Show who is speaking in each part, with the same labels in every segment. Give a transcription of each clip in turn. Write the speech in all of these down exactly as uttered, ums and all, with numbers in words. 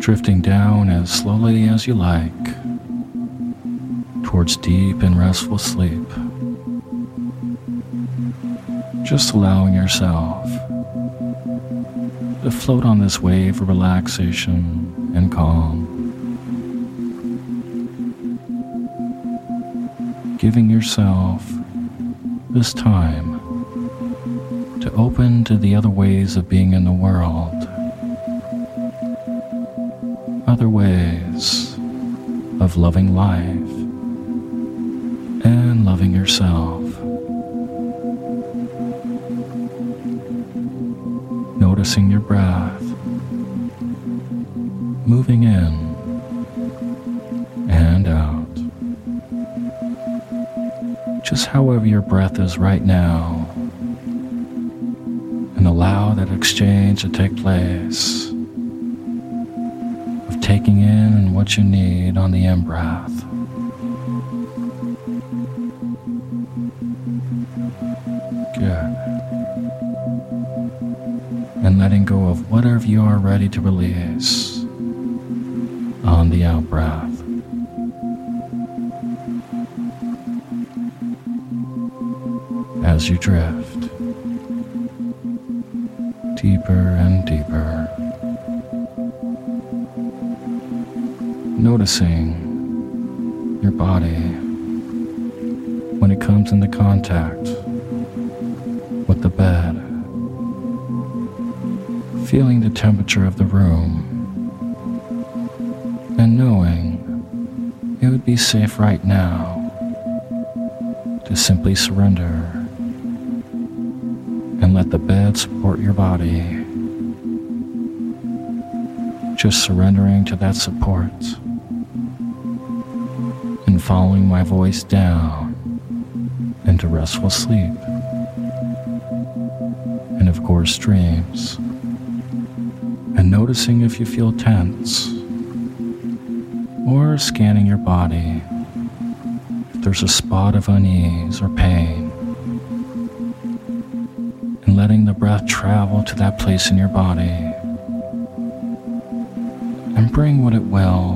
Speaker 1: drifting down as slowly as you like towards deep and restful sleep. Just allowing yourself to float on this wave of relaxation and calm. Giving yourself this time to open to the other ways of being in the world, other ways of loving life and loving yourself. Noticing your breath, moving in and out. Just however your breath is right now, and allow that exchange to take place of taking in what you need on the in-breath. Good. And letting go of whatever you are ready to release on the out-breath. As you drift deeper and deeper, noticing your body when it comes into contact with the bed, feeling the temperature of the room, and knowing it would be safe right now to simply surrender and let the bed support your body. Just surrendering to that support and following my voice down into restful sleep and of course dreams, and noticing if you feel tense or scanning your body if there's a spot of unease or pain, and letting the breath travel to that place in your body and bring what it will,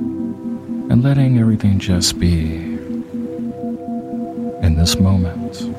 Speaker 1: and letting everything just be in this moment.